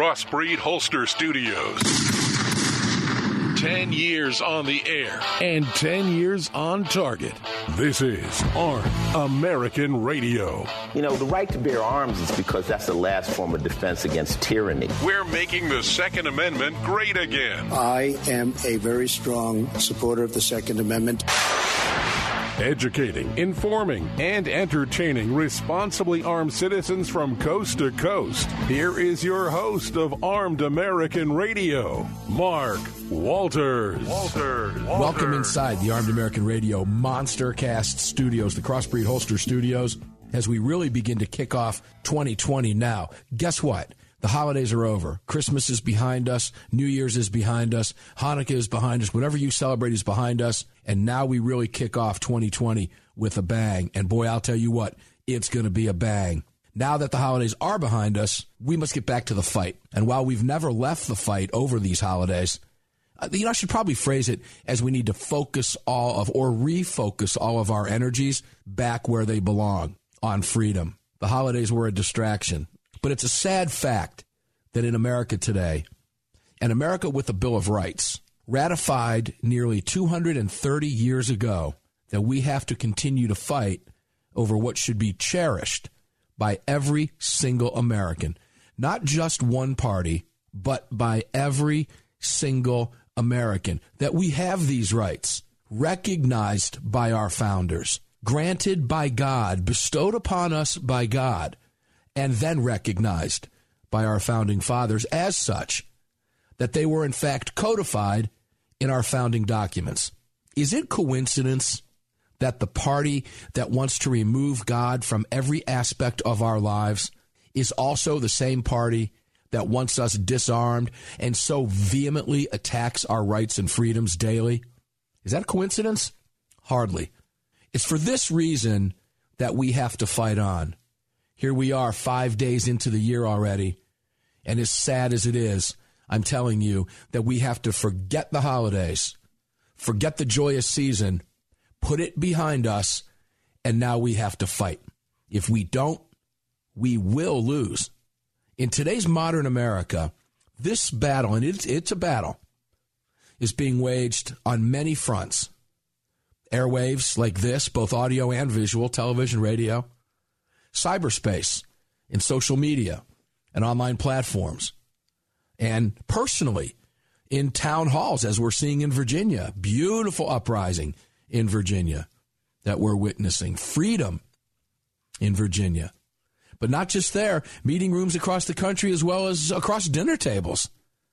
Crossbreed Holster Studios. 10 years on the air and 10 years on target. This is Armed American Radio. You know, the right to bear arms is because that's the last form of defense against tyranny. We're making the Second Amendment great again. I am a very strong supporter of the Second Amendment. Educating, informing, and entertaining responsibly armed citizens from coast to coast. Here is your host of Armed American Radio, Mark Walters. Welcome inside the Armed American Radio Monstercast Studios, the Crossbreed Holster Studios, as we really begin to kick off 2020 now. Guess what? The holidays are over. Christmas is behind us. New Year's is behind us. Hanukkah is behind us. Whatever you celebrate is behind us. And now we really kick off 2020 with a bang. And boy, I'll tell you what, it's going to be a bang. Now that the holidays are behind us, we must get back to the fight. And while we've never left the fight over these holidays, I should probably phrase it as we need to focus refocus all of our energies back where they belong, on freedom. The holidays were a distraction. But it's a sad fact that in America today, and America with the Bill of Rights, ratified nearly 230 years ago, that we have to continue to fight over what should be cherished by every single American. Not just one party, but by every single American. That we have these rights recognized by our founders, granted by God, bestowed upon us by God, and then recognized by our founding fathers as such, that they were in fact codified in our founding documents. Is it coincidence that the party that wants to remove God from every aspect of our lives is also the same party that wants us disarmed and so vehemently attacks our rights and freedoms daily? Is that a coincidence? Hardly. It's for this reason that we have to fight on. Here we are 5 days into the year already, and as sad as it is, I'm telling you that we have to forget the holidays, forget the joyous season, put it behind us, and now we have to fight. If we don't, we will lose. In today's modern America, this battle, and it's a battle, is being waged on many fronts. Airwaves like this, both audio and visual, television, radio, cyberspace, in social media and online platforms, and personally in town halls, as we're seeing in Virginia. Beautiful uprising in Virginia that we're witnessing. Freedom in Virginia. But not just there, meeting rooms across the country as well as across dinner tables,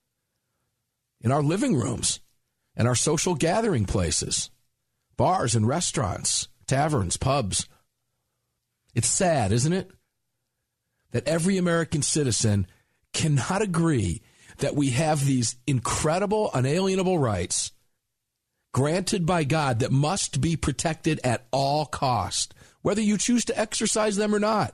in our living rooms and our social gathering places, bars and restaurants, taverns, pubs. It's sad, isn't it, that every American citizen cannot agree that we have these incredible, unalienable rights granted by God that must be protected at all cost, whether you choose to exercise them or not.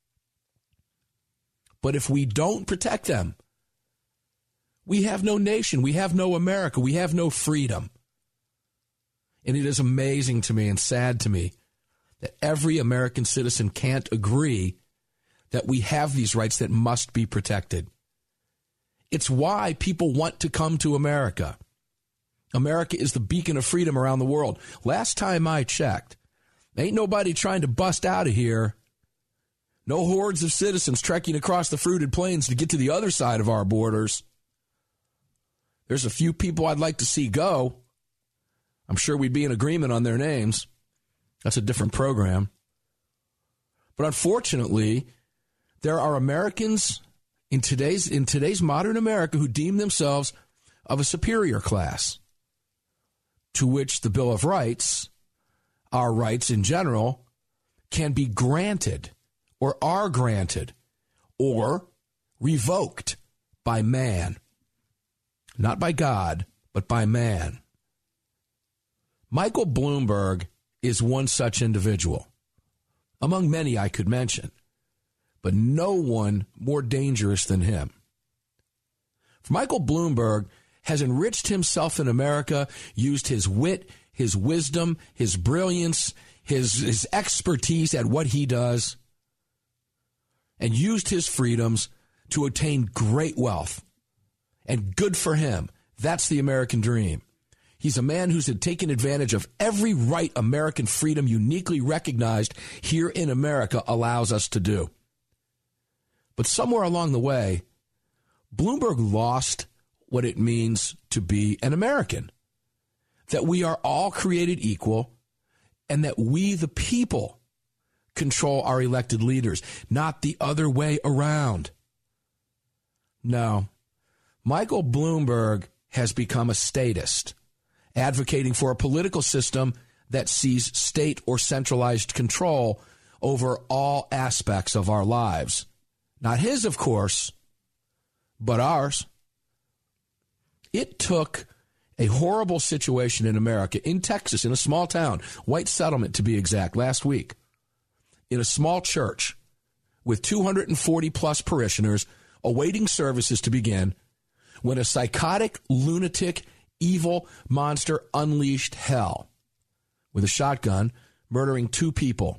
But if we don't protect them, we have no nation, we have no America, we have no freedom. And it is amazing to me and sad to me that every American citizen can't agree that we have these rights that must be protected. It's why people want to come to America. America is the beacon of freedom around the world. Last time I checked, ain't nobody trying to bust out of here. No hordes of citizens trekking across the fruited plains to get to the other side of our borders. There's a few people I'd like to see go. I'm sure we'd be in agreement on their names. That's a different program. But unfortunately, there are Americans in today's modern America who deem themselves of a superior class, to which the Bill of Rights, our rights in general, can be granted or are granted or revoked by man. Not by God, but by man. Michael Bloomberg is one such individual, among many I could mention, but no one more dangerous than him. For Michael Bloomberg has enriched himself in America, used his wit, his wisdom, his brilliance, his expertise at what he does, and used his freedoms to attain great wealth. And good for him. That's the American dream. He's a man who's taken advantage of every right American freedom uniquely recognized here in America allows us to do. But somewhere along the way, Bloomberg lost what it means to be an American. That we are all created equal and that we, the people, control our elected leaders, not the other way around. No, Michael Bloomberg has become a statist, advocating for a political system that sees state or centralized control over all aspects of our lives. Not his, of course, but ours. It took a horrible situation in America, in Texas, in a small town, White Settlement to be exact, last week, in a small church with 240 plus parishioners awaiting services to begin, when a psychotic, lunatic, evil monster unleashed hell with a shotgun, murdering 2 people.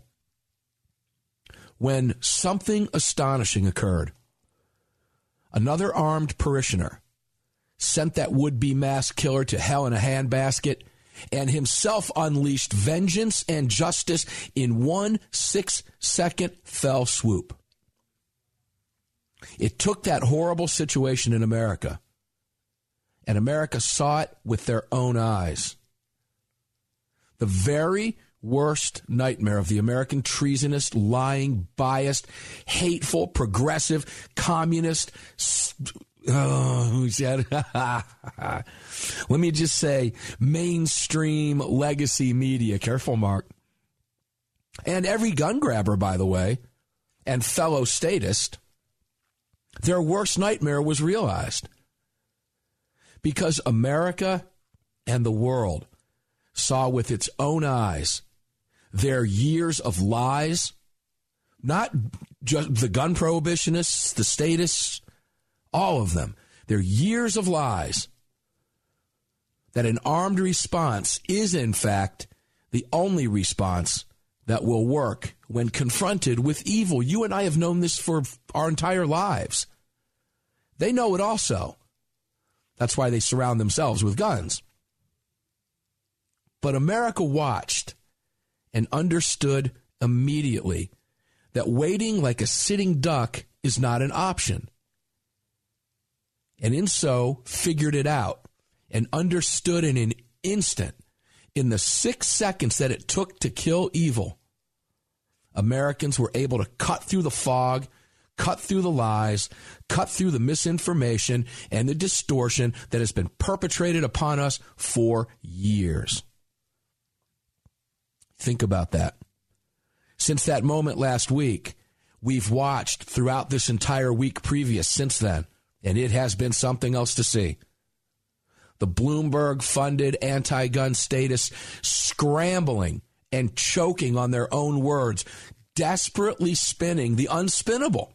When something astonishing occurred, another armed parishioner sent that would-be mass killer to hell in a handbasket and himself unleashed vengeance and justice in one 6-second fell swoop. It took that horrible situation in America, and America saw it with their own eyes. The very worst nightmare of the American treasonous, lying, biased, hateful, progressive, communist, let me just say, mainstream legacy media. Careful, Mark. And every gun grabber, by the way, and fellow statist, their worst nightmare was realized. Because America and the world saw with its own eyes their years of lies, not just the gun prohibitionists, the statists, all of them, their years of lies, that an armed response is, in fact, the only response that will work when confronted with evil. You and I have known this for our entire lives. They know it also. That's why they surround themselves with guns. But America watched and understood immediately that waiting like a sitting duck is not an option. And in so figured it out and understood in an instant, in the 6 seconds that it took to kill evil, Americans were able to cut through the fog, cut through the lies, cut through the misinformation and the distortion that has been perpetrated upon us for years. Think about that. Since that moment last week, we've watched throughout this entire week previous since then, and it has been something else to see. The Bloomberg-funded anti-gun statists scrambling and choking on their own words, desperately spinning the unspinnable,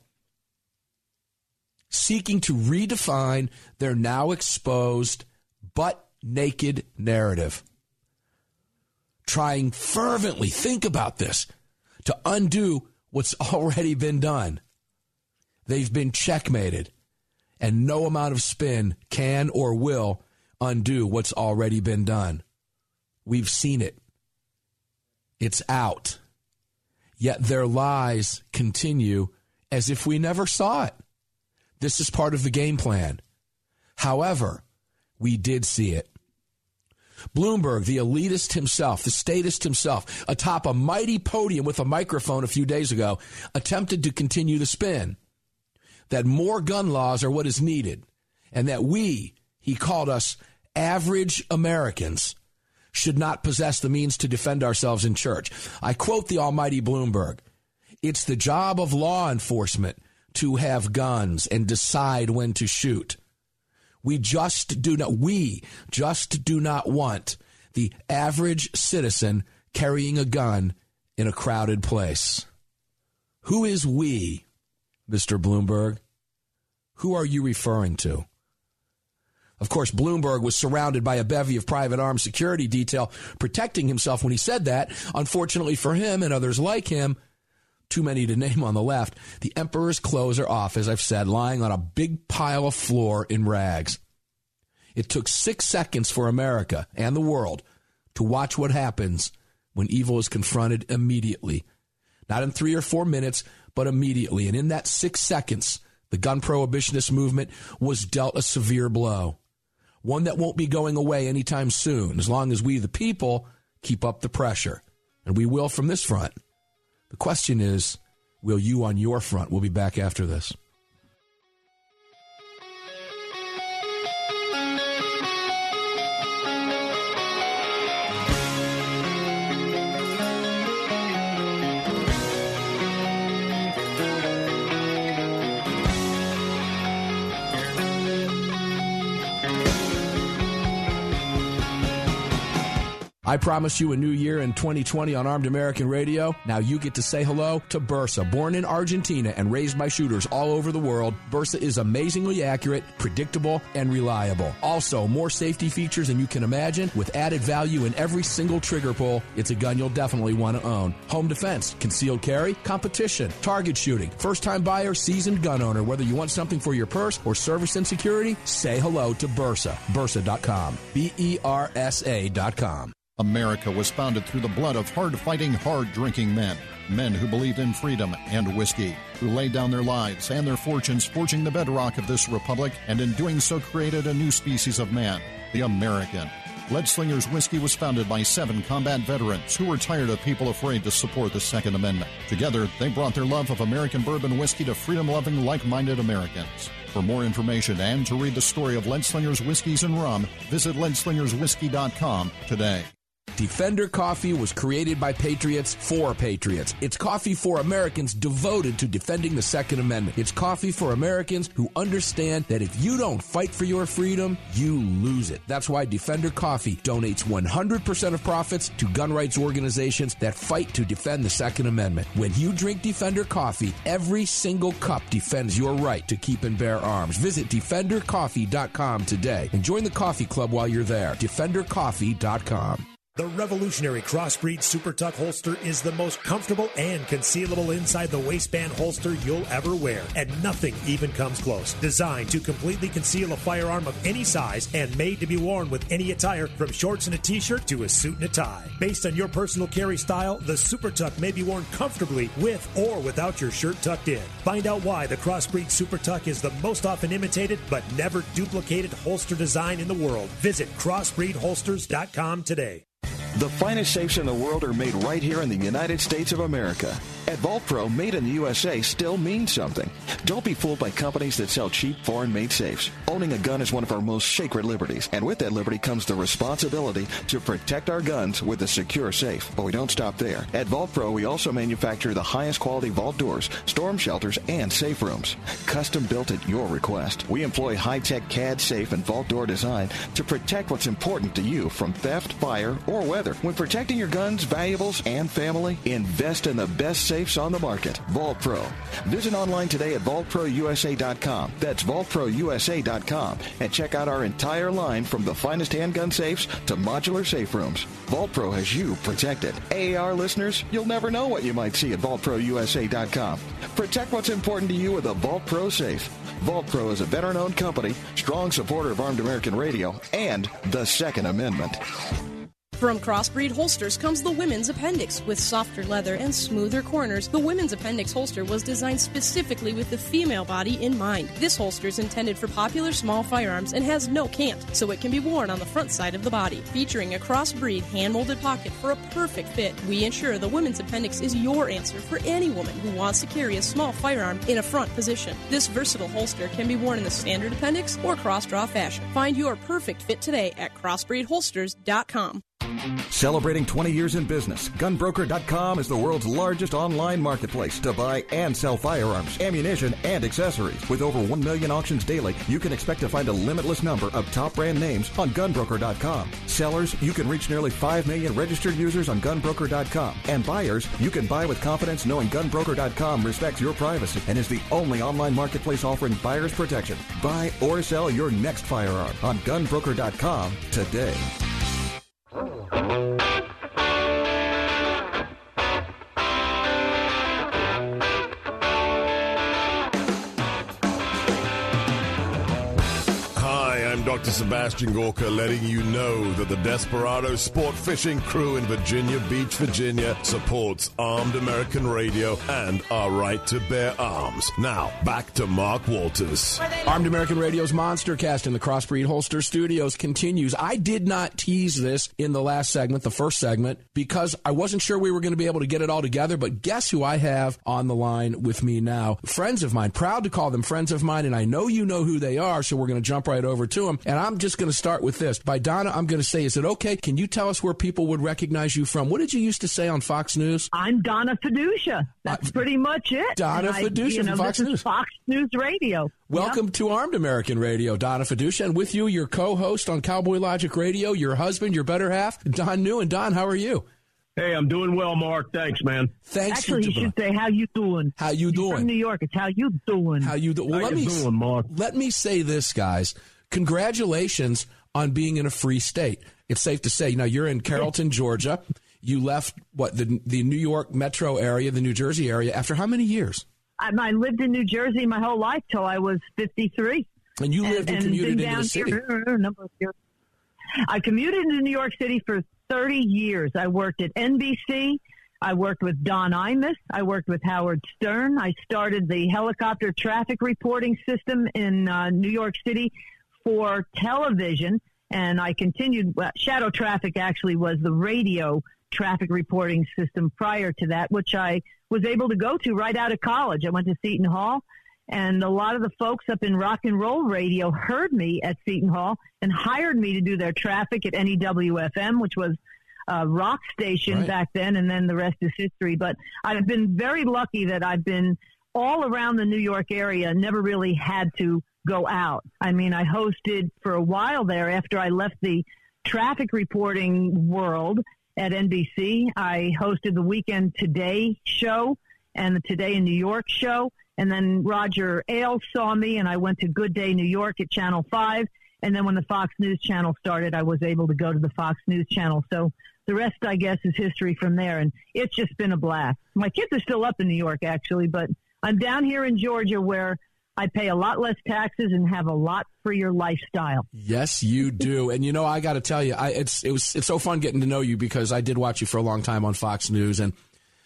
seeking to redefine their now exposed but naked narrative. Trying fervently, think about this, to undo what's already been done. They've been checkmated, and no amount of spin can or will undo what's already been done. We've seen it. It's out. Yet their lies continue as if we never saw it. This is part of the game plan. However, we did see it. Bloomberg, the elitist himself, the statist himself, atop a mighty podium with a microphone a few days ago, attempted to continue the spin that more gun laws are what is needed, and that we, he called us average Americans, should not possess the means to defend ourselves in church. I quote the almighty Bloomberg, "It's the job of law enforcement to have guns and decide when to shoot. We just do not want the average citizen carrying a gun in a crowded place." Who is we, Mr. Bloomberg? Who are you referring to? Of course, Bloomberg was surrounded by a bevy of private armed security detail protecting himself when he said that. Unfortunately for him and others like him, too many to name on the left. The emperor's clothes are off, as I've said, lying on a big pile of floor in rags. It took 6 seconds for America and the world to watch what happens when evil is confronted immediately. Not in 3 or 4 minutes, but immediately. And in that 6 seconds, the gun prohibitionist movement was dealt a severe blow. One that won't be going away anytime soon, as long as we, the people, keep up the pressure. And we will from this front. The question is, will you on your front? We'll be back after this. I promise you a new year in 2020 on Armed American Radio. Now you get to say hello to Bersa. Born in Argentina and raised by shooters all over the world, Bersa is amazingly accurate, predictable, and reliable. Also, more safety features than you can imagine with added value in every single trigger pull. It's a gun you'll definitely want to own. Home defense, concealed carry, competition, target shooting, first-time buyer, seasoned gun owner. Whether you want something for your purse or service and security, say hello to Bersa. Bersa.com. BERSA.com. America was founded through the blood of hard-fighting, hard-drinking men. Men who believed in freedom and whiskey, who laid down their lives and their fortunes forging the bedrock of this republic, and in doing so created a new species of man, the American. Leadslingers Whiskey was founded by 7 combat veterans who were tired of people afraid to support the Second Amendment. Together, they brought their love of American bourbon whiskey to freedom-loving, like-minded Americans. For more information and to read the story of Leadslingers Whiskeys and Rum, visit leadslingerswhiskey.com today. Defender Coffee was created by patriots for patriots. It's coffee for Americans devoted to defending the Second Amendment. It's coffee for Americans who understand that if you don't fight for your freedom, you lose it. That's why Defender Coffee donates 100% of profits to gun rights organizations that fight to defend the Second Amendment. When you drink Defender Coffee, every single cup defends your right to keep and bear arms. Visit DefenderCoffee.com today and join the coffee club while you're there. DefenderCoffee.com. The revolutionary Crossbreed Super Tuck holster is the most comfortable and concealable inside the waistband holster you'll ever wear, and nothing even comes close. Designed to completely conceal a firearm of any size and made to be worn with any attire, from shorts and a t-shirt to a suit and a tie. Based on your personal carry style, the Super Tuck may be worn comfortably with or without your shirt tucked in. Find out why the Crossbreed Super Tuck is the most often imitated but never duplicated holster design in the world. Visit crossbreedholsters.com today. The finest safes in the world are made right here in the United States of America. At Vault Pro, made in the USA still means something. Don't be fooled by companies that sell cheap, foreign-made safes. Owning a gun is one of our most sacred liberties, and with that liberty comes the responsibility to protect our guns with a secure safe. But we don't stop there. At Vault Pro, we also manufacture the highest quality vault doors, storm shelters, and safe rooms. Custom built at your request. We employ high-tech CAD safe and vault door design to protect what's important to you from theft, fire, or weather. When protecting your guns, valuables, and family, invest in the best safes on the market. Vault Pro. Visit online today at vaultprousa.com. That's vaultprousa.com, and check out our entire line from the finest handgun safes to modular safe rooms. Vault Pro has you protected. AAR listeners, you'll never know what you might see at vaultprousa.com. Protect what's important to you with a Vault Pro safe. Vault Pro is a veteran-owned company, strong supporter of Armed American Radio and the Second Amendment. From Crossbreed Holsters comes the Women's Appendix. With softer leather and smoother corners, the Women's Appendix holster was designed specifically with the female body in mind. This holster is intended for popular small firearms and has no cant, so it can be worn on the front side of the body. Featuring a Crossbreed hand-molded pocket for a perfect fit, we ensure the Women's Appendix is your answer for any woman who wants to carry a small firearm in a front position. This versatile holster can be worn in the standard appendix or cross-draw fashion. Find your perfect fit today at crossbreedholsters.com. Celebrating 20 years in business, GunBroker.com is the world's largest online marketplace to buy and sell firearms, ammunition, and accessories. With over 1 million auctions daily, you can expect to find a limitless number of top brand names on GunBroker.com. Sellers, you can reach nearly 5 million registered users on GunBroker.com. And buyers, you can buy with confidence knowing GunBroker.com respects your privacy and is the only online marketplace offering buyers protection. Buy or sell your next firearm on GunBroker.com today. Dr. Sebastian Gorka letting you know that the Desperado Sport Fishing Crew in Virginia Beach, Virginia supports Armed American Radio and our right to bear arms. Now, back to Mark Walters. Armed American Radio's Monster Cast in the Crossbreed Holster Studios continues. I did not tease this in the last segment, the first segment, because I wasn't sure we were going to be able to get it all together, but guess who I have on the line with me now? Friends of mine, proud to call them friends of mine, and I know you know who they are, so we're going to jump right over to them. And I'm just going to start with this. By Donna, I'm going to say, is it okay? Can you tell us where people would recognize you from? What did you used to say on Fox News? I'm Donna Fiducia. That's pretty much it. Donna Fiducia from Fox News. Fox News Radio. Welcome to Armed American Radio, Donna Fiducia. And with you, your co-host on Cowboy Logic Radio, your husband, your better half, Don Newen. Don, how are you? Hey, I'm doing well, Mark. Thanks, man. Thanks. Actually, you should say, how you doing? How you doing? From New York. It's how you doing. How you doing? Well, how you doing, Mark? Let me say this, guys. Congratulations on being in a free state. It's safe to say, you're in Carrollton, Georgia. You left, the New York metro area, the New Jersey area, after how many years? I lived in New Jersey my whole life till I was 53. And you lived and commuted into the city? A number of years. I commuted into New York City for 30 years. I worked at NBC. I worked with Don Imus. I worked with Howard Stern. I started the helicopter traffic reporting system in New York City for television, and I continued. Shadow Traffic actually was the radio traffic reporting system prior to that, which I was able to go to right out of college. I went to Seton Hall, and a lot of the folks up in rock and roll radio heard me at Seton Hall and hired me to do their traffic at NEWFM, which was a rock station back then, and then the rest is history. But I've been very lucky that I've been all around the New York area, never really had to go out. I mean, I hosted for a while there after I left the traffic reporting world at NBC. I hosted the Weekend Today show and the Today in New York show. And then Roger Ailes saw me, and I went to Good Day New York at Channel 5. And then when the Fox News Channel started, I was able to go to the Fox News Channel. So the rest, I guess, is history from there. And it's just been a blast. My kids are still up in New York, actually, but I'm down here in Georgia where I pay a lot less taxes and have a lot freer lifestyle. Yes, you do. And, I got to tell you, it's so fun getting to know you because I did watch you for a long time on Fox News. And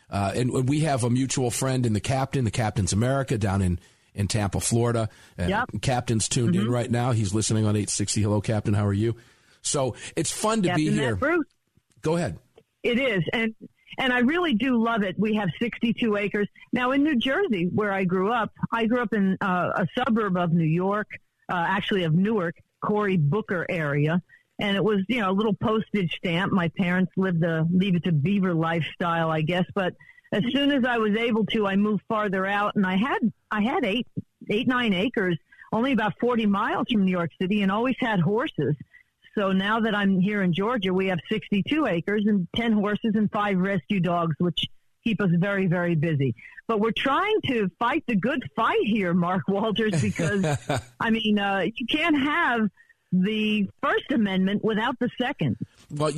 we have a mutual friend in the Captain's America down in Tampa, Florida. Yep. Captain's tuned in right now. He's listening on 860. Hello, Captain. How are you? So it's fun to be here. Bruce. Go ahead. It is. And I really do love it. We have 62 acres. Now, in New Jersey, where I grew up in a suburb of New York, actually of Newark, Cory Booker area. And it was, a little postage stamp. My parents lived the Leave It to Beaver lifestyle, I guess. But as soon as I was able to, I moved farther out. And I had 9 acres, only about 40 miles from New York City, and always had horses. So now that I'm here in Georgia, we have 62 acres and 10 horses and 5 rescue dogs, which keep us very, very busy. But we're trying to fight the good fight here, Mark Walters, because, you can't have the First Amendment without the Second. Well,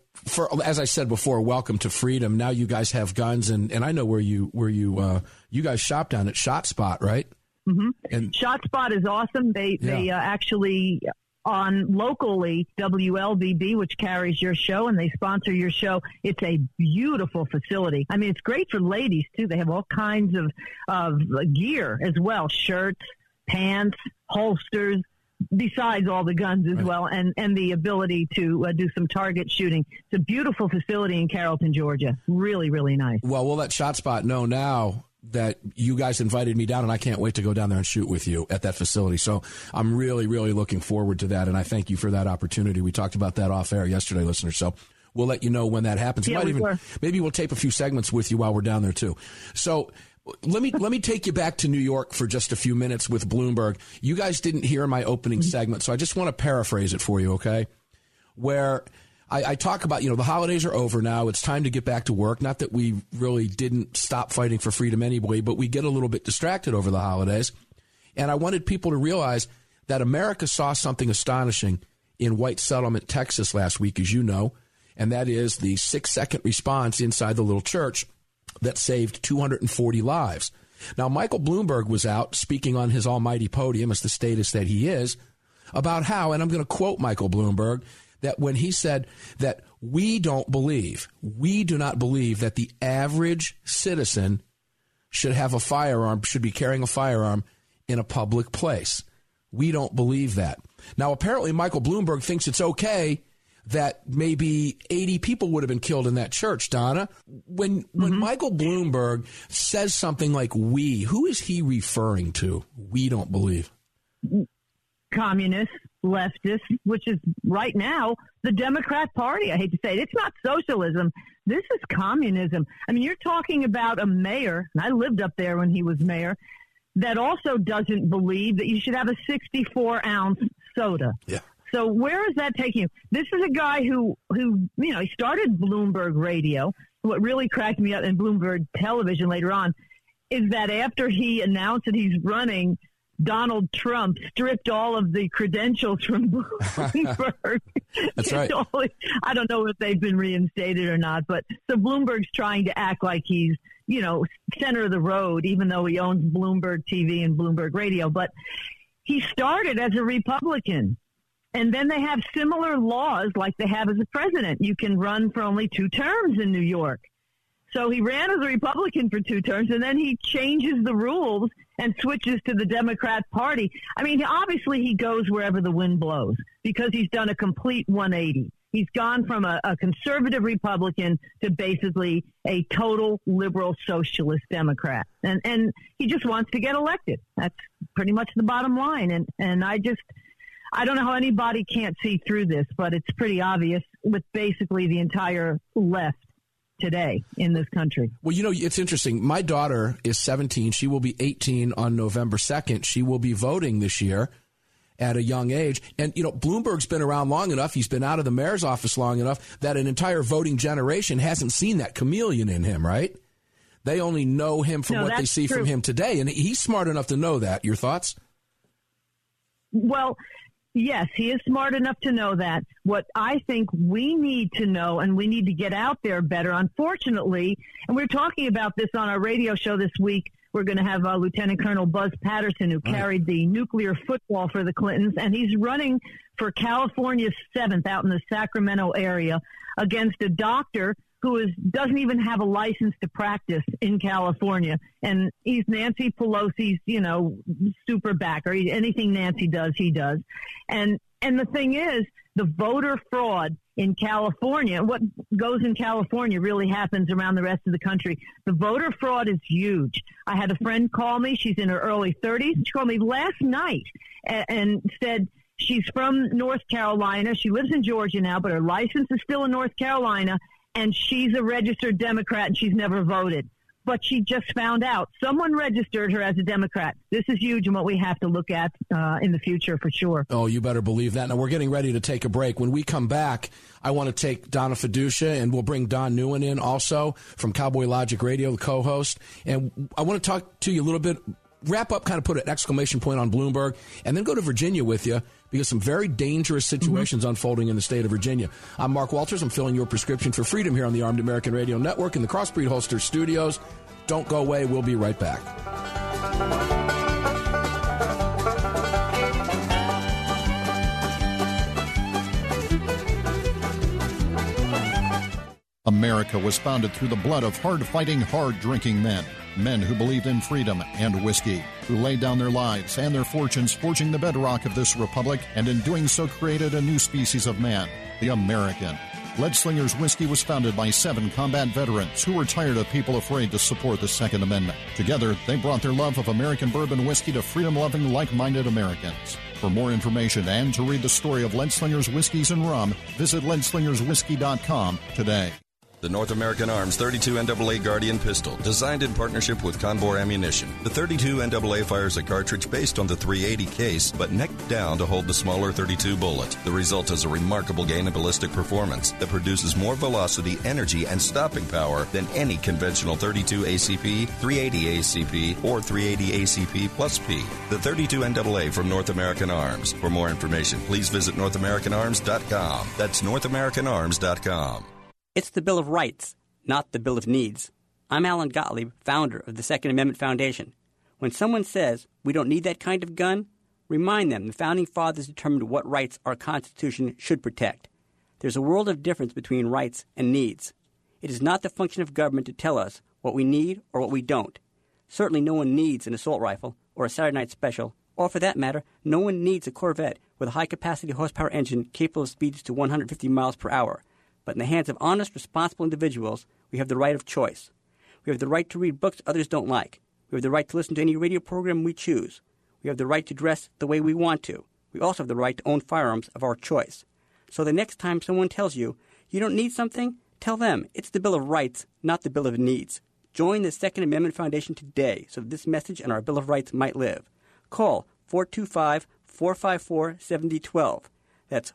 as I said before, welcome to freedom. Now you guys have guns, and I know where you guys shop down at ShotSpot, right? Mm-hmm. And ShotSpot is awesome. They actually on locally WLBB, which carries your show, and they sponsor your show. It's a beautiful facility. I mean, it's great for ladies too. They have all kinds of gear as well: shirts, pants, holsters, besides all the guns as well, and the ability to do some target shooting. It's a beautiful facility in Carrollton, Georgia. Really, really nice. Well, we'll let ShotSpot know now that you guys invited me down, and I can't wait to go down there and shoot with you at that facility. So I'm really, really looking forward to that, and I thank you for that opportunity. We talked about that off air yesterday, listeners, so we'll let you know when that happens. Yeah, maybe we'll tape a few segments with you while we're down there, too. So let me take you back to New York for just a few minutes with Bloomberg. You guys didn't hear my opening segment, so I just want to paraphrase it for you, okay? Where I talk about, the holidays are over now. It's time to get back to work. Not that we really didn't stop fighting for freedom anyway, but we get a little bit distracted over the holidays. And I wanted people to realize that America saw something astonishing in White Settlement, Texas last week, as you know, and that is the 6-second response inside the little church that saved 240 lives. Now, Michael Bloomberg was out speaking on his almighty podium, as the statist that he is, about how, and I'm going to quote Michael Bloomberg, that when he said that we do not believe that the average citizen should have a firearm, should be carrying a firearm in a public place. We don't believe that. Now, apparently, Michael Bloomberg thinks it's okay that maybe 80 people would have been killed in that church, Donna. When Michael Bloomberg says something like we, who is he referring to? We don't believe. Communists, leftists, which is right now the Democrat Party. I hate to say it. It's not socialism. This is communism. I mean, you're talking about a mayor, and I lived up there when he was mayor, that also doesn't believe that you should have a 64-ounce soda. Yeah. So where is that taking you? This is a guy who he started Bloomberg Radio. What really cracked me up in Bloomberg Television later on is that after he announced that he's running, Donald Trump stripped all of the credentials from Bloomberg. That's right. I don't know if they've been reinstated or not, but so Bloomberg's trying to act like he's, center of the road, even though he owns Bloomberg TV and Bloomberg Radio. But he started as a Republican. And then they have similar laws like they have as a president. You can run for only 2 terms in New York. So he ran as a Republican for 2 terms, and then he changes the rules and switches to the Democrat Party. I mean, obviously he goes wherever the wind blows because he's done a complete 180. He's gone from a conservative Republican to basically a total liberal socialist Democrat. And he just wants to get elected. That's pretty much the bottom line. And I don't know how anybody can't see through this, but it's pretty obvious with basically the entire left today in this country. Well, it's interesting. My daughter is 17. She will be 18 on November 2nd. She will be voting this year at a young age. And, Bloomberg's been around long enough. He's been out of the mayor's office long enough that an entire voting generation hasn't seen that chameleon in him, right? They only know him from what they see from him today. And he's smart enough to know that. Your thoughts? Well, yes, he is smart enough to know that. What I think we need to know, and we need to get out there better, unfortunately, and we're talking about this on our radio show this week. We're going to have Lieutenant Colonel Buzz Patterson, who carried the nuclear football for the Clintons, and he's running for California's 7th out in the Sacramento area against a doctor who doesn't even have a license to practice in California. And he's Nancy Pelosi's, super backer. Anything Nancy does, he does. And the thing is, the voter fraud in California, what goes in California really happens around the rest of the country. The voter fraud is huge. I had a friend call me. She's in her early 30s. She called me last night and said she's from North Carolina. She lives in Georgia now, but her license is still in North Carolina. And she's a registered Democrat, and she's never voted. But she just found out. Someone registered her as a Democrat. This is huge and what we have to look at in the future for sure. Oh, you better believe that. Now, we're getting ready to take a break. When we come back, I want to take Donna Fiducia, and we'll bring Don Newen in also from Cowboy Logic Radio, the co-host. And I want to talk to you a little bit, wrap up, kind of put an exclamation point on Bloomberg, and then go to Virginia with you, because some very dangerous situations unfolding in the state of Virginia. I'm Mark Walters. I'm filling your prescription for freedom here on the Armed American Radio Network in the Crossbreed Holster Studios. Don't go away. We'll be right back. America was founded through the blood of hard-fighting, hard-drinking men. Men who believed in freedom and whiskey, who laid down their lives and their fortunes forging the bedrock of this republic, and in doing so created a new species of man, the American. Leadslingers Whiskey was founded by 7 combat veterans who were tired of people afraid to support the Second Amendment. Together, they brought their love of American bourbon whiskey to freedom-loving, like-minded Americans. For more information and to read the story of Leadslingers Whiskeys and Rum, visit leadslingerswhiskey.com today. The North American Arms 32 NAA Guardian pistol, designed in partnership with Conbor Ammunition. The 32 NAA fires a cartridge based on the .380 case, but necked down to hold the smaller .32 bullet. The result is a remarkable gain in ballistic performance that produces more velocity, energy, and stopping power than any conventional .32 ACP, .380 ACP, or .380 ACP plus P. The 32 NAA from North American Arms. For more information, please visit NorthAmericanArms.com. That's NorthAmericanArms.com. It's the Bill of Rights, not the Bill of Needs. I'm Alan Gottlieb, founder of the Second Amendment Foundation. When someone says we don't need that kind of gun, Remind them the Founding Fathers determined what rights our Constitution should protect. There's a world of difference between rights and needs. It is not the function of government to tell us what we need or what we don't. Certainly no one needs an assault rifle or a Saturday Night Special, or for that matter, no one needs a Corvette with a high-capacity horsepower engine capable of speeds to 150 miles per hour. But in the hands of honest, responsible individuals, we have the right of choice. We have the right to read books others don't like. We have the right to listen to any radio program we choose. We have the right to dress the way we want to. We also have the right to own firearms of our choice. So the next time someone tells you, you don't need something, tell them it's the Bill of Rights, not the Bill of Needs. Join the Second Amendment Foundation today so that this message and our Bill of Rights might live. Call 425-454-7012. That's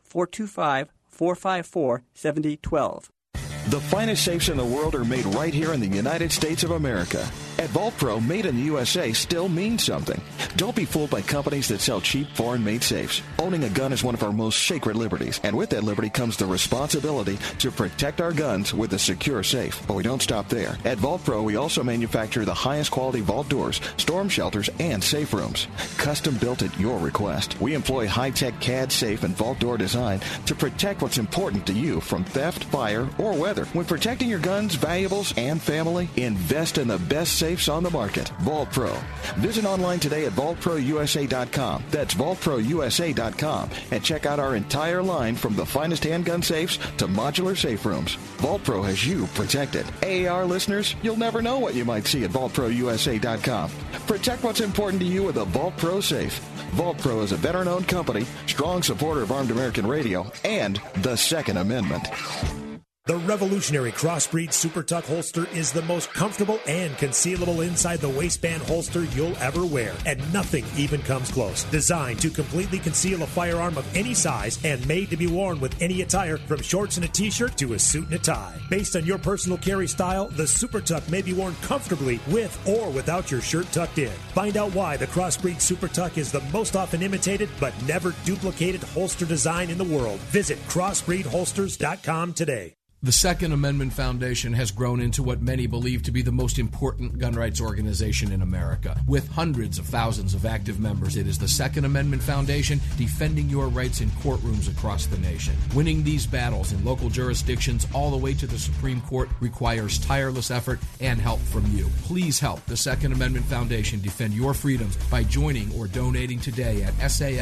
425-454-7012. The finest safes in the world are made right here in the United States of America. At Vault Pro, made in the USA still means something. Don't be fooled by companies that sell cheap, foreign-made safes. Owning a gun is one of our most sacred liberties, and with that liberty comes the responsibility to protect our guns with a secure safe. But we don't stop there. At Vault Pro, we also manufacture the highest quality vault doors, storm shelters, and safe rooms. Custom built at your request. We employ high-tech CAD safe and vault door design to protect what's important to you from theft, fire, or weather. When protecting your guns, valuables, and family, invest in the best safes on the market. Vault Pro. Visit online today at vaultprousa.com. That's vaultprousa.com, and check out our entire line from the finest handgun safes to modular safe rooms. Vault Pro has you protected. AAR listeners, you'll never know what you might see at vaultprousa.com. Protect what's important to you with a Vault Pro safe. Vault Pro is a veteran-owned company, strong supporter of Armed American Radio, and the Second Amendment. The revolutionary Crossbreed Super Tuck holster is the most comfortable and concealable inside the waistband holster you'll ever wear, and nothing even comes close. Designed to completely conceal a firearm of any size and made to be worn with any attire, from shorts and a t-shirt to a suit and a tie. Based on your personal carry style, the Super Tuck may be worn comfortably with or without your shirt tucked in. Find out why the Crossbreed Super Tuck is the most often imitated but never duplicated holster design in the world. Visit crossbreedholsters.com today. The Second Amendment Foundation has grown into what many believe to be the most important gun rights organization in America. With hundreds of thousands of active members, it is the Second Amendment Foundation defending your rights in courtrooms across the nation. Winning these battles in local jurisdictions all the way to the Supreme Court requires tireless effort and help from you. Please help the Second Amendment Foundation defend your freedoms by joining or donating today at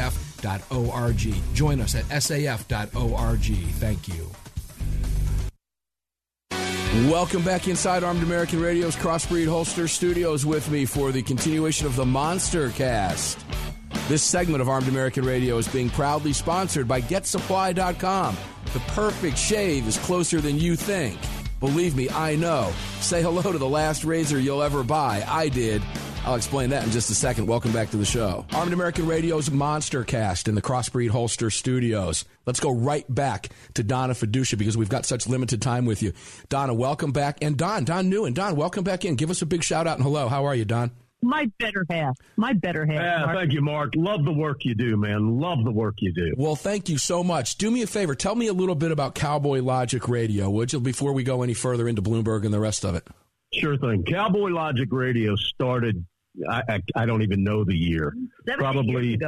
saf.org. Join us at saf.org. Thank you. Welcome back inside Armed American Radio's Crossbreed Holster Studios with me for the continuation of the Monster Cast. This segment of Armed American Radio is being proudly sponsored by GetSupply.com. The perfect shave is closer than you think. Believe me, I know. Say hello to the last razor you'll ever buy. I did. I'll explain that in just a second. Welcome back to the show. Armed American Radio's Monster Cast in the Crossbreed Holster Studios. Let's go right back to Donna Fiducia because we've got such limited time with you. Donna, welcome back. And Don Newen. Don, welcome back in. Give us a big shout out and hello. How are you, Don? My better half. Yeah, Mark. thank you, Mark. Love the work you do, man. Love the work you do. Well, thank you so much. Do me a favor. Tell me a little bit about Cowboy Logic Radio, would you, before we go any further into Bloomberg and the rest of it? Sure thing. Cowboy Logic Radio started, I don't even know the year. Probably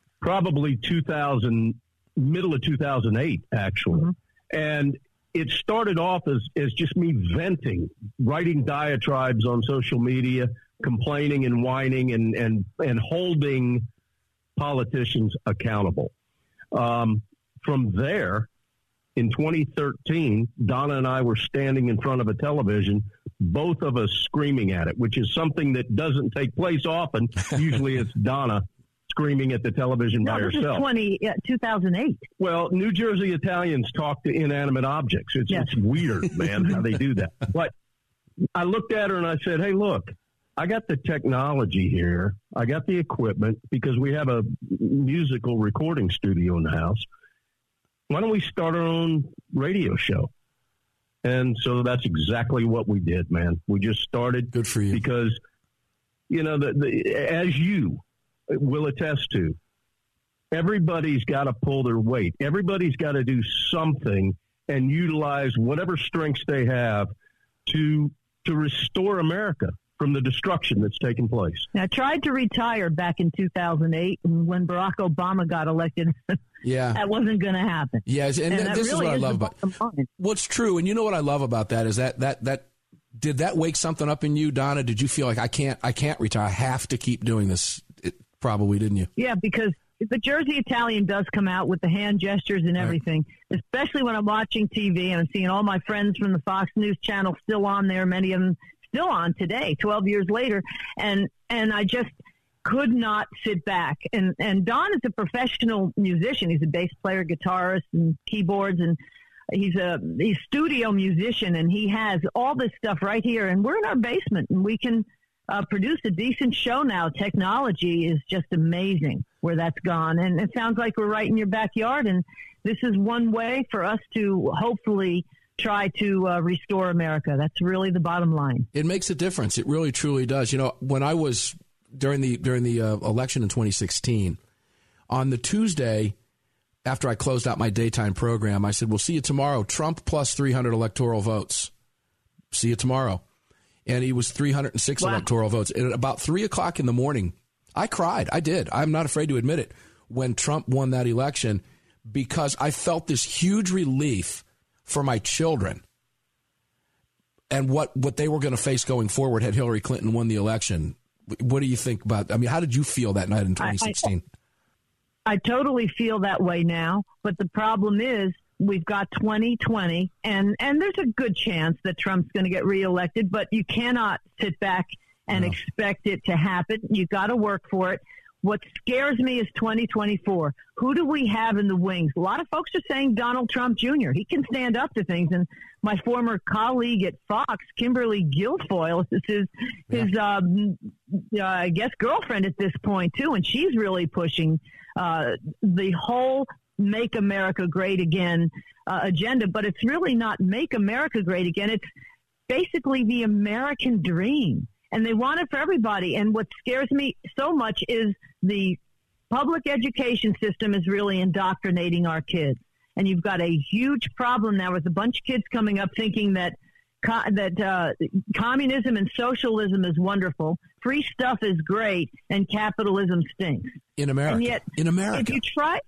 2000, middle of 2008, actually. Mm-hmm. And it started off as just me venting, writing diatribes on social media, complaining and whining and holding politicians accountable. From there, in 2013, Donna and I were standing in front of a television, both of us screaming at it, which is something that doesn't take place often. Usually it's Donna screaming at the television by herself. This is 2008. Well, New Jersey Italians talk to inanimate objects. It's weird, man, how they do that. But I looked at her and I said, hey, look, I got the technology here. I got the equipment because we have a musical recording studio in the house. Why don't we start our own radio show? And so that's exactly what we did, man. We just started. Good for you. Because, you know, as you will attest to, everybody's got to pull their weight. Everybody's got to do something and utilize whatever strengths they have to restore America. from the destruction that's taken place. Now, I tried to retire back in 2008 when Barack Obama got elected. Yeah. That wasn't going to happen. Yes, and this really is what I love about it. What's true, and you know what I love about that is that did that wake something up in you, Donna? Did you feel like I can't retire? I have to keep doing this? Probably, didn't you? Yeah, because the Jersey Italian does come out with the hand gestures and everything, especially when I'm watching TV and I'm seeing all my friends from the Fox News channel still on there, many of them still on today, 12 years later. And I just could not sit back. And Don is a professional musician. He's a bass player, guitarist, and keyboards, and he's a studio musician, and he has all this stuff right here. And we're in our basement, and we can produce a decent show now. Technology is just amazing where that's gone. And it sounds like we're right in your backyard. And this is one way for us to hopefully try to restore America. That's really the bottom line. It makes a difference. It really, truly does. You know, when I was during the election in 2016, on the Tuesday after I closed out my daytime program, I said, we'll see you tomorrow. Trump plus 300 electoral votes. See you tomorrow. And he was 306 electoral votes. And at about 3 o'clock in the morning, I cried. I did. I'm not afraid to admit it. When Trump won that election, because I felt this huge relief for my children and what they were going to face going forward had Hillary Clinton won the election. What do you think about? I mean, how did you feel that night in 2016? I totally feel that way now. But the problem is, we've got 2020, and there's a good chance that Trump's going to get reelected, but you cannot sit back and expect it to happen. You got to work for it. What scares me is 2024. Who do we have in the wings? A lot of folks are saying Donald Trump Jr. He can stand up to things. And my former colleague at Fox, Kimberly Guilfoyle, is his I guess, girlfriend at this point, too. And she's really pushing the whole Make America Great Again agenda. But it's really not Make America Great Again. It's basically the American dream. And they want it for everybody. And what scares me so much is the public education system is really indoctrinating our kids. And you've got a huge problem now with a bunch of kids coming up thinking that communism and socialism is wonderful, free stuff is great, and capitalism stinks. In America. And yet, in America. If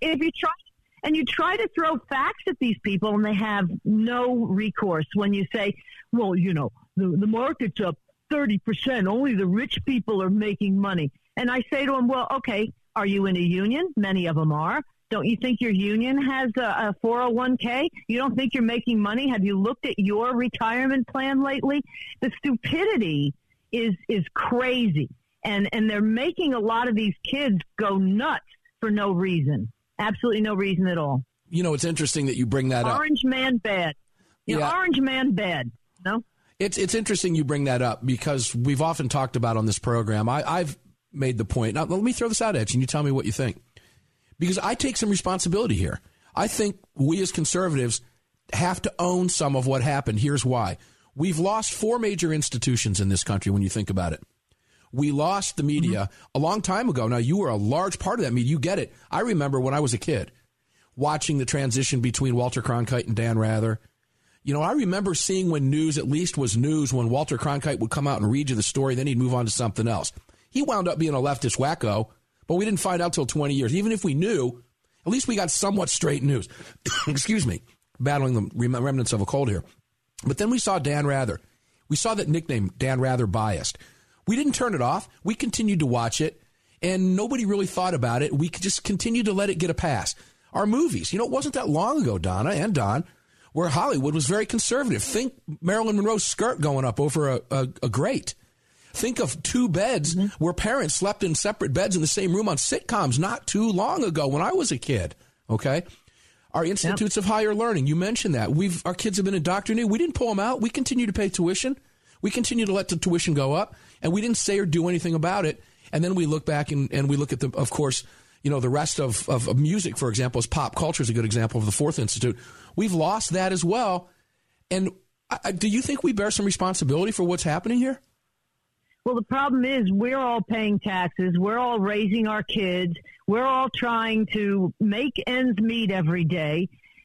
you try to throw facts at these people and they have no recourse when you say, well, you know, the market's up 30%, only the rich people are making money. And I say to them, well, okay, are you in a union? Many of them are. Don't you think your union has a 401k? You don't think you're making money? Have you looked at your retirement plan lately? The stupidity is crazy. And they're making a lot of these kids go nuts for no reason. Absolutely no reason at all. You know, it's interesting that you bring that up. Orange man bad. Orange man bad. No? It's interesting you bring that up because we've often talked about on this program. I've made the point. Now, let me throw this out at you and you tell me what you think. Because I take some responsibility here. I think we as conservatives have to own some of what happened. Here's why. We've lost 4 major institutions in this country when you think about it. We lost the media a long time ago. Now, you were a large part of that media. You get it. I remember when I was a kid watching the transition between Walter Cronkite and Dan Rather. You know, I remember seeing when news at least was news when Walter Cronkite would come out and read you the story, then he'd move on to something else. He wound up being a leftist wacko, but we didn't find out till 20 years. Even if we knew, at least we got somewhat straight news. Excuse me, battling the remnants of a cold here. But then we saw Dan Rather. We saw that nickname, Dan Rather Biased. We didn't turn it off. We continued to watch it, and nobody really thought about it. We just continued to let it get a pass. Our movies, you know, it wasn't that long ago, Donna and Don, where Hollywood was very conservative. Think Marilyn Monroe's skirt going up over a grate. Think of 2 beds where parents slept in separate beds in the same room on sitcoms not too long ago when I was a kid, okay? Our institutes of higher learning, you mentioned that. Our kids have been indoctrinated. We didn't pull them out. We continue to pay tuition. We continue to let the tuition go up, and we didn't say or do anything about it. And then we look back and we look at, of course, you know, the rest of music, for example, as pop culture is a good example of the 4th Institute. We've lost that as well. And do you think we bear some responsibility for what's happening here? Well, the problem is we're all paying taxes. We're all raising our kids. We're all trying to make ends meet every day.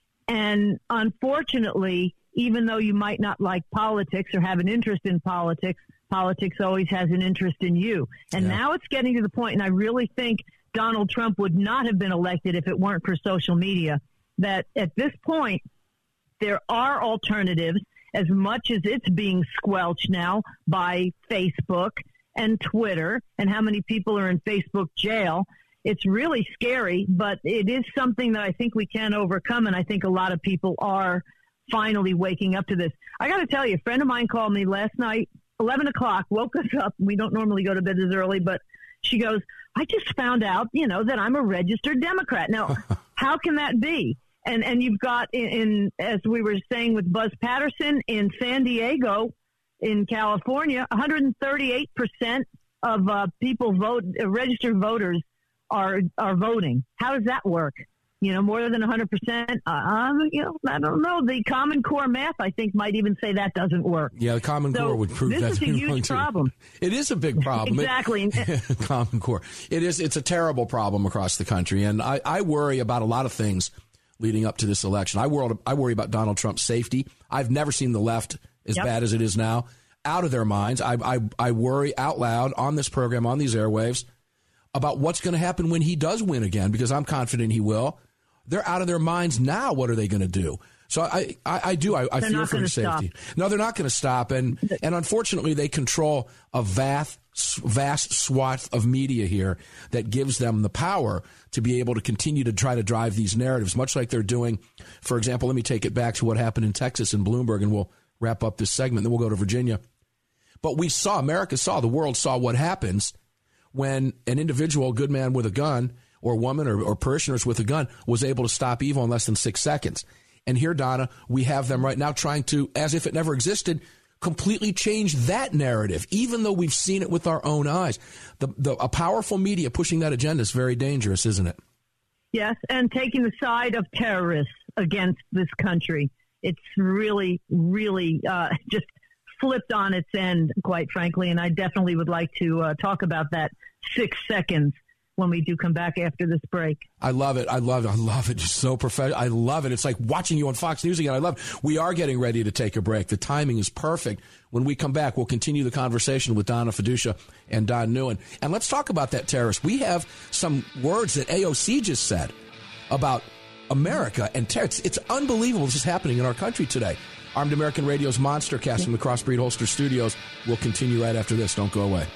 And unfortunately, even though you might not like politics or have an interest in politics Politics always has an interest in you. And now it's getting to the point, and I really think Donald Trump would not have been elected if it weren't for social media, that at this point, there are alternatives, as much as it's being squelched now by Facebook and Twitter and how many people are in Facebook jail. It's really scary, but it is something that I think we can overcome, and I think a lot of people are finally waking up to this. I got to tell you, a friend of mine called me last night, 11 o'clock, woke us up. We don't normally go to bed as early, but she goes, I just found out, that I'm a registered Democrat. Now, how can that be? And you've got, in as we were saying with Buzz Patterson, in San Diego, in California, 138% of people registered voters are voting. How does that work? More than 100%. I don't know. The Common Core math, I think, might even say that doesn't work. Yeah, the Common Core would prove that. This is a huge problem. It is a big problem. Exactly. Common Core. It's a terrible problem across the country, and I worry about a lot of things leading up to this election. I worry about Donald Trump's safety. I've never seen the left as bad as it is now out of their minds. I worry out loud on this program, on these airwaves, about what's going to happen when he does win again, because I'm confident he will. They're out of their minds now. What are they going to do? So I fear for his safety. No, they're not going to stop. And unfortunately, they control a vast swath of media here that gives them the power to be able to continue to try to drive these narratives, much like they're doing. For example, let me take it back to what happened in Texas and Bloomberg, and we'll wrap up this segment. Then we'll go to Virginia. But the world saw what happens when an individual, a good man with a gun, or woman or parishioners with a gun, was able to stop evil in less than 6 seconds. And here, Donna, we have them right now trying to, as if it never existed, completely change that narrative, even though we've seen it with our own eyes. A powerful media pushing that agenda is very dangerous, isn't it? Yes, and taking the side of terrorists against this country. It's really, really just flipped on its end, quite frankly, and I definitely would like to talk about that 6 seconds when we do come back after this break. I love it. Just so professional. I love it. It's like watching you on Fox News again. I love it. We are getting ready to take a break. The timing is perfect. When we come back, we'll continue the conversation with Donna Fiducia and Don Neuen. And let's talk about that terrorist. We have some words that AOC just said about America and terrorists. It's unbelievable this is happening in our country today. Armed American Radio's Monster Cast from the Crossbreed Holster Studios will continue right after this. Don't go away.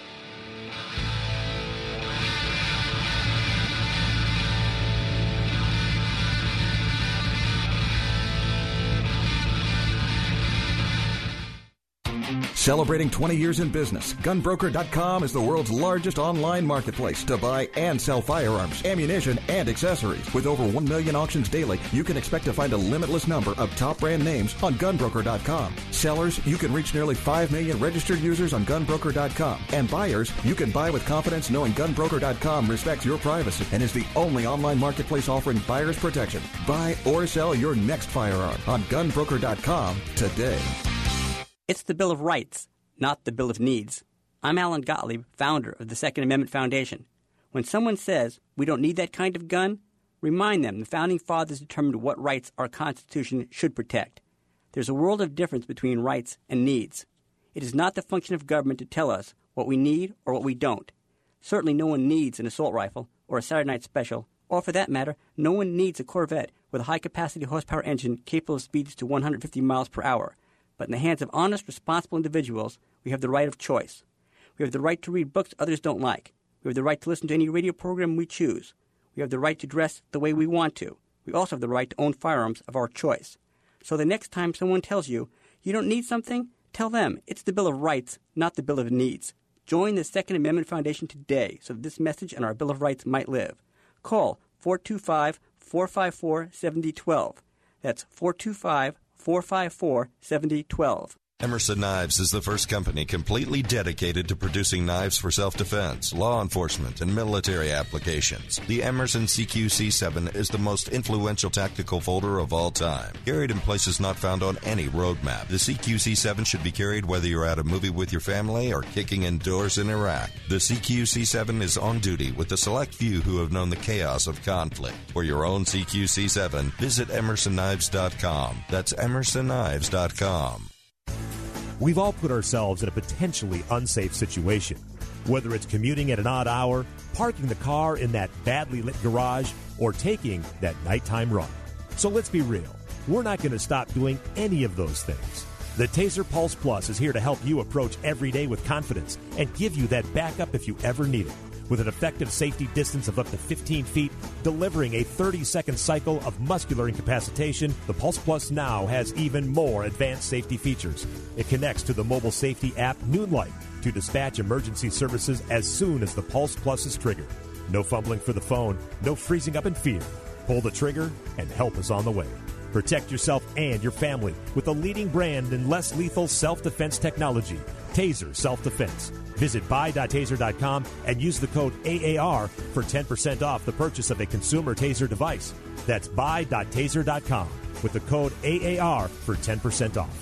Celebrating 20 years in business, GunBroker.com is the world's largest online marketplace to buy and sell firearms, ammunition, and accessories. With over 1 million auctions daily, you can expect to find a limitless number of top brand names on GunBroker.com. Sellers, you can reach nearly 5 million registered users on GunBroker.com. And buyers, you can buy with confidence knowing GunBroker.com respects your privacy and is the only online marketplace offering buyers protection. Buy or sell your next firearm on GunBroker.com today. It's the Bill of Rights, not the Bill of Needs. I'm Alan Gottlieb, founder of the Second Amendment Foundation. When someone says we don't need that kind of gun, remind them the Founding Fathers determined what rights our Constitution should protect. There's a world of difference between rights and needs. It is not the function of government to tell us what we need or what we don't. Certainly no one needs an assault rifle or a Saturday night special, or for that matter, no one needs a Corvette with a high-capacity horsepower engine capable of speeds to 150 miles per hour. But in the hands of honest, responsible individuals, we have the right of choice. We have the right to read books others don't like. We have the right to listen to any radio program we choose. We have the right to dress the way we want to. We also have the right to own firearms of our choice. So the next time someone tells you you don't need something, tell them it's the Bill of Rights, not the Bill of Needs. Join the Second Amendment Foundation today so that this message and our Bill of Rights might live. Call 425-454-7012. That's 425-454-7012. Emerson Knives is the first company completely dedicated to producing knives for self-defense, law enforcement, and military applications. The Emerson CQC7 is the most influential tactical folder of all time. Carried in places not found on any roadmap, the CQC7 should be carried whether you're at a movie with your family or kicking indoors in Iraq. The CQC7 is on duty with the select few who have known the chaos of conflict. For your own CQC7, visit EmersonKnives.com. That's EmersonKnives.com. We've all put ourselves in a potentially unsafe situation. Whether it's commuting at an odd hour, parking the car in that badly lit garage, or taking that nighttime run. So let's be real. We're not going to stop doing any of those things. The Taser Pulse Plus is here to help you approach every day with confidence and give you that backup if you ever need it. With an effective safety distance of up to 15 feet, delivering a 30-second cycle of muscular incapacitation, the Pulse Plus now has even more advanced safety features. It connects to the mobile safety app Noonlight to dispatch emergency services as soon as the Pulse Plus is triggered. No fumbling for the phone, no freezing up in fear. Pull the trigger and help is on the way. Protect yourself and your family with the leading brand in less lethal self-defense technology, Taser Self-Defense. Visit buy.taser.com and use the code AAR for 10% off the purchase of a consumer Taser device. That's buy.taser.com with the code AAR for 10% off.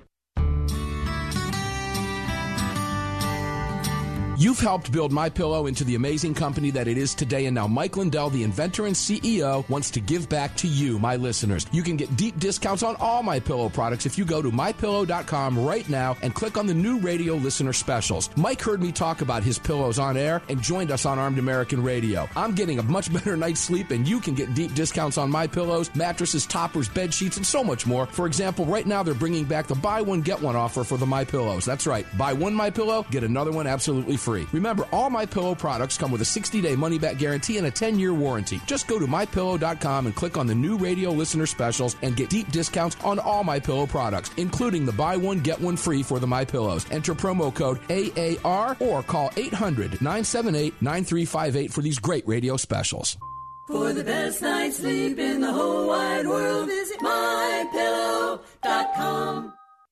You've helped build MyPillow into the amazing company that it is today, and now Mike Lindell, the inventor and CEO, wants to give back to you, my listeners. You can get deep discounts on all MyPillow products if you go to MyPillow.com right now and click on the new radio listener specials. Mike heard me talk about his pillows on air and joined us on Armed American Radio. I'm getting a much better night's sleep, and you can get deep discounts on MyPillows, mattresses, toppers, bed sheets, and so much more. For example, right now they're bringing back the buy one, get one offer for the MyPillows. That's right. Buy one MyPillow, get another one absolutely free. Remember, all MyPillow products come with a 60-day money-back guarantee and a 10-year warranty. Just go to MyPillow.com and click on the new radio listener specials and get deep discounts on all MyPillow products, including the buy one, get one free for the MyPillows. Enter promo code AAR or call 800-978-9358 for these great radio specials. For the best night's sleep in the whole wide world, visit MyPillow.com.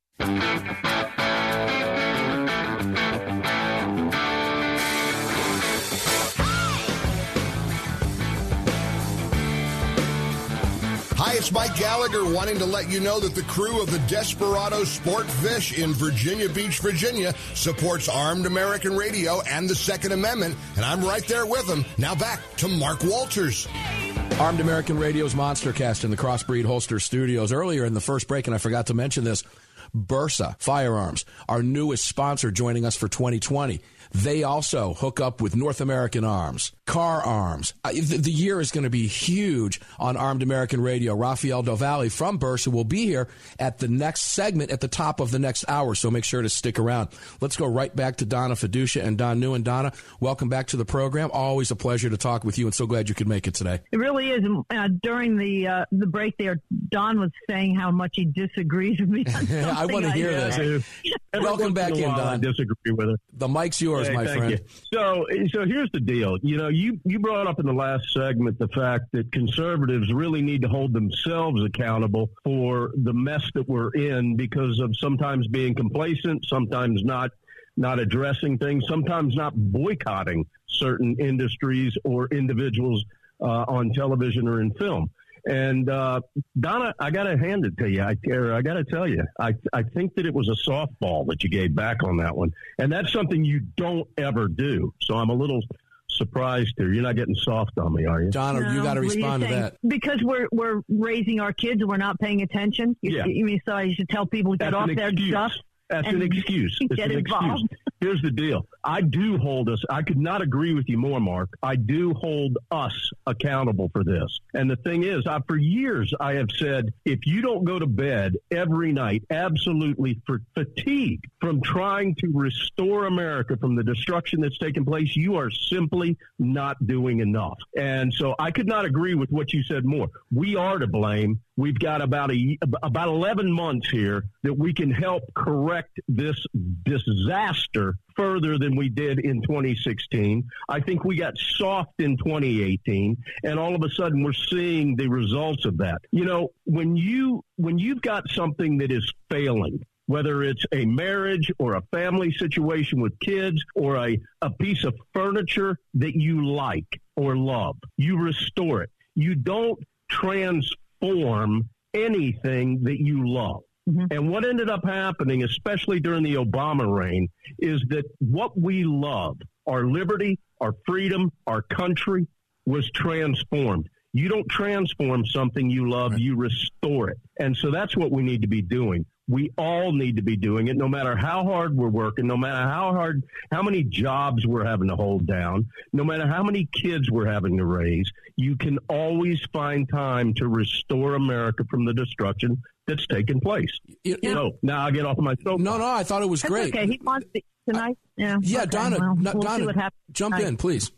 Hi, it's Mike Gallagher wanting to let you know that the crew of the Desperado Sport Fish in Virginia Beach, Virginia supports Armed American Radio and the Second Amendment, and I'm right there with them. Now back to Mark Walters. Armed American Radio's Monstercast in the Crossbreed Holster Studios. Earlier in the first break, and I forgot to mention this, Bersa Firearms, our newest sponsor joining us for 2020. They also hook up with North American Arms, Car Arms. The year is going to be huge on Armed American Radio. Rafael Del Valle from Bersa will be here at the next segment at the top of the next hour, so make sure to stick around. Let's go right back to Donna Fiducia and Don Newen. Donna, welcome back to the program. Always a pleasure to talk with you, and so glad you could make it today. It really is. During the break there, Don was saying how much he disagrees with me. I want to hear this. Welcome back in, Don. I disagree with her. The mic's yours, my friend. You. So here's the deal. You know, you brought up in the last segment the fact that conservatives really need to hold themselves accountable for the mess that we're in because of sometimes being complacent, sometimes not addressing things, sometimes not boycotting certain industries or individuals on television or in film. And Donna, I got to hand it to you. I got to tell you, I think that it was a softball that you gave back on that one, and that's something you don't ever do. So I'm a little surprised here. You're not getting soft on me, are you? Donna, no, you got to respond to that. Because we're raising our kids and we're not paying attention. You should tell people to get off their stuff. That's an excuse. It's an excuse. Here's the deal. I could not agree with you more, Mark. I do hold us accountable for this. And the thing is, for years I have said, if you don't go to bed every night absolutely fatigued from trying to restore America from the destruction that's taken place, you are simply not doing enough. And so I could not agree with what you said more. We are to blame. We've got about 11 months here that we can help correct this disaster further than we did in 2016. I think we got soft in 2018, and all of a sudden we're seeing the results of that. You know, when you've got something that is failing, whether it's a marriage or a family situation with kids or a piece of furniture that you like or love, you restore it. You don't transform anything that you love. Mm-hmm. And what ended up happening, especially during the Obama reign, is that what we love, our liberty, our freedom, our country, was transformed. You don't transform something you love, you restore it. And so that's what we need to be doing. We all need to be doing it, no matter how hard we're working, no matter how many jobs we're having to hold down, no matter how many kids we're having to raise. You can always find time to restore America from the destruction that's taken place. So now I'll get off my soapbox. No, I thought it was great. Okay, he wants to tonight. Yeah, yeah, okay, Donna, we'll Donna, jump in, please.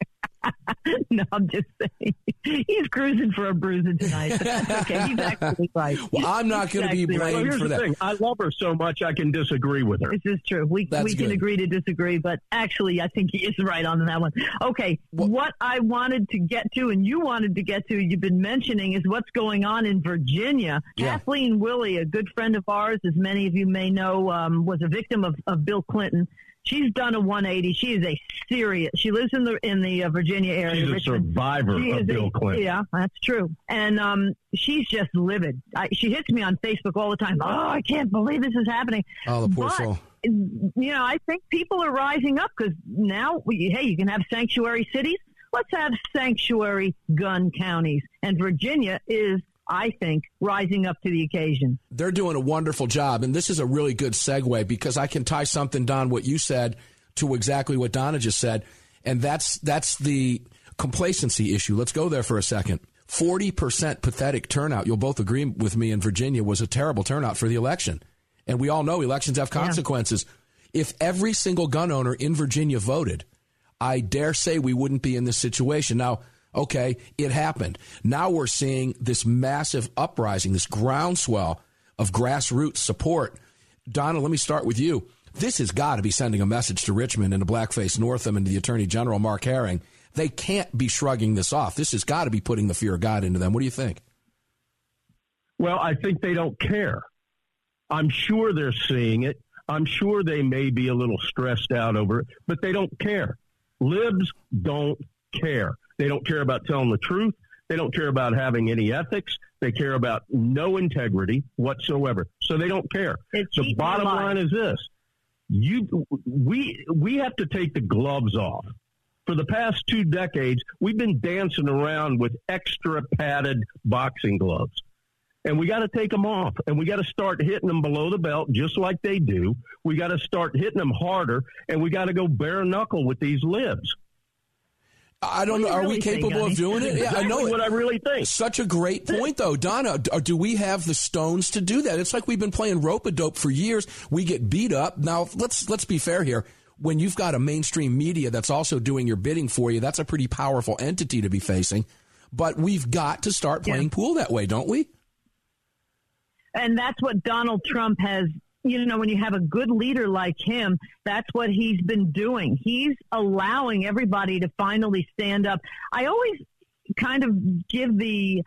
No, I'm just saying. He's cruising for a bruising tonight. But that's okay. He's actually right. Well, I'm not going to be blamed for that. Thing. I love her so much I can disagree with her. This is true. We can agree to disagree, but actually I think he is right on that one. Okay, what I wanted to get to and you wanted to get to, you've been mentioning, is what's going on in Virginia. Yeah. Kathleen Willey, a good friend of ours, as many of you may know, was a victim of Bill Clinton. She's done a 180. She is she lives in the Virginia area. She's a survivor of Bill Clinton. Yeah, that's true. And she's just livid. She hits me on Facebook all the time. Oh, I can't believe this is happening. Oh, the poor soul. I think people are rising up because now, you can have sanctuary cities. Let's have sanctuary gun counties. And Virginia is, I think, rising up to the occasion. They're doing a wonderful job, and this is a really good segue because I can tie something, Don, what you said to exactly what Donna just said, and that's the complacency issue. Let's go there for a second. 40% pathetic turnout, you'll both agree with me, in Virginia was a terrible turnout for the election. And we all know elections have consequences. Yeah. If every single gun owner in Virginia voted, I dare say we wouldn't be in this situation. Now, okay, it happened. Now we're seeing this massive uprising, this groundswell of grassroots support. Donna, let me start with you. This has got to be sending a message to Richmond and to Blackface Northam and to the Attorney General, Mark Herring. They can't be shrugging this off. This has got to be putting the fear of God into them. What do you think? Well, I think they don't care. I'm sure they're seeing it. I'm sure they may be a little stressed out over it, but they don't care. Libs don't care. They don't care about telling the truth. They don't care about having any ethics. They care about no integrity whatsoever. So they don't care. The bottom line is this. We have to take the gloves off. For the past 2 decades, we've been dancing around with extra padded boxing gloves. And we got to take them off, and we got to start hitting them below the belt just like they do. We got to start hitting them harder, and we got to go bare knuckle with these libs. I don't know. Are we capable of doing it? Yeah, I know what I really think. Such a great point, though. Donna, do we have the stones to do that? It's like we've been playing rope-a-dope for years. We get beat up. Now, let's be fair here. When you've got a mainstream media that's also doing your bidding for you, that's a pretty powerful entity to be facing. But we've got to start playing pool that way, don't we? And that's what Donald Trump has, when you have a good leader like him, that's what he's been doing. He's allowing everybody to finally stand up. I always kind of give the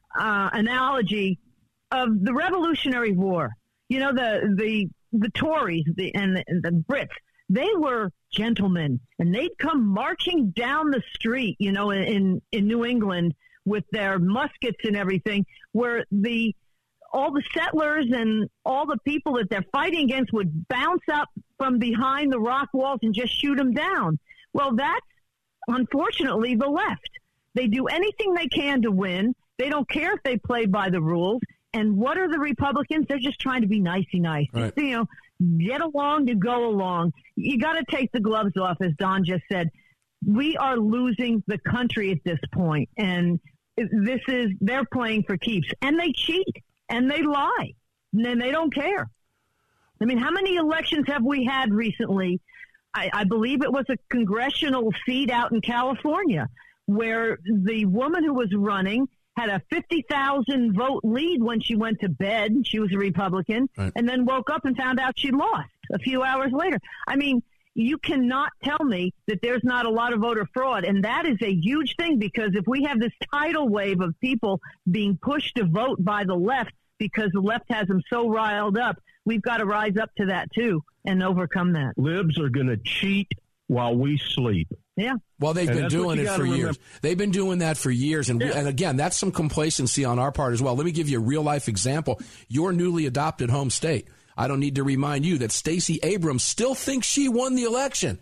analogy of the Revolutionary War. The Tories and the Brits, they were gentlemen, and they'd come marching down the street, in New England with their muskets and everything, where all the settlers and all the people that they're fighting against would bounce up from behind the rock walls and just shoot them down. Well, that's unfortunately the left. They do anything they can to win. They don't care if they play by the rules. And what are the Republicans? They're just trying to be nicey nice. Right. Get along to go along. You got to take the gloves off, as Don just said. We are losing the country at this point, and they're playing for keeps, and they cheat. And they lie, and they don't care. I mean, how many elections have we had recently? I believe it was a congressional seat out in California where the woman who was running had a 50,000 vote lead when she went to bed. She was a Republican, right, and then woke up and found out she lost a few hours later. I mean, you cannot tell me that there's not a lot of voter fraud. And that is a huge thing, because if we have this tidal wave of people being pushed to vote by the left because the left has them so riled up, we've got to rise up to that too and overcome that. Libs are going to cheat while we sleep. Yeah. Well, they've been doing it for years. They've been doing that for years. And again, that's some complacency on our part as well. Let me give you a real life example. Your newly adopted home state. I don't need to remind you that Stacey Abrams still thinks she won the election.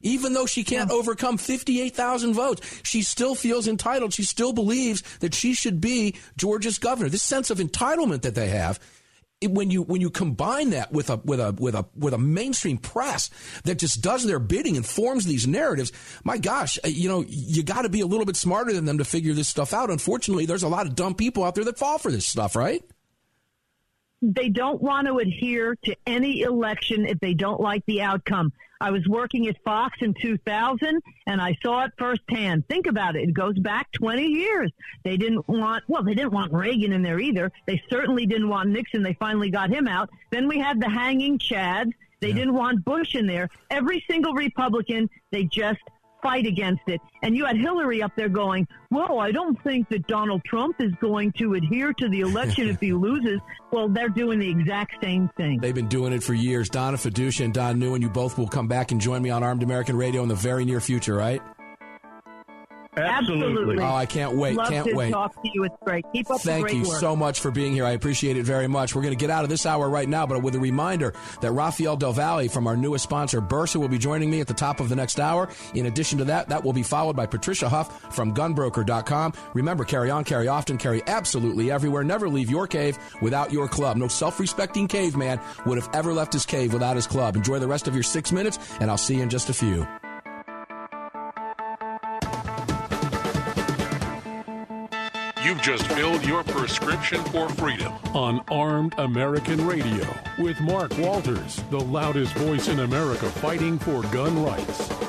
Even though she can't overcome 58,000 votes, she still feels entitled. She still believes that she should be Georgia's governor. This sense of entitlement that they have, when you combine that with a mainstream press that just does their bidding and forms these narratives, my gosh, you got to be a little bit smarter than them to figure this stuff out. Unfortunately, there's a lot of dumb people out there that fall for this stuff, right? They don't want to adhere to any election if they don't like the outcome. I was working at Fox in 2000, and I saw it firsthand. Think about it. It goes back 20 years. They didn't want Reagan in there either. They certainly didn't want Nixon. They finally got him out. Then we had the hanging Chads. They didn't want Bush in there. Every single Republican, they just fight against it. And you had Hillary up there going, well, I don't think that Donald Trump is going to adhere to the election if he loses. Well, they're doing the exact same thing. They've been doing it for years. Donna Fiducia and Don Newen, you both will come back and join me on Armed American Radio in the very near future, right? Absolutely. Oh, I can't wait. Can't wait. Love to talk to you. It's great. Keep up the great work. Thank you so much for being here. I appreciate it very much. We're going to get out of this hour right now, but with a reminder that Rafael Del Valle from our newest sponsor, Bursa, will be joining me at the top of the next hour. In addition to that will be followed by Patricia Huff from gunbroker.com. Remember, carry on, carry often, carry absolutely everywhere. Never leave your cave without your club. No self-respecting caveman would have ever left his cave without his club. Enjoy the rest of your 6 minutes, and I'll see you in just a few. You've just filled your prescription for freedom on Armed American Radio with Mark Walters, the loudest voice in America fighting for gun rights.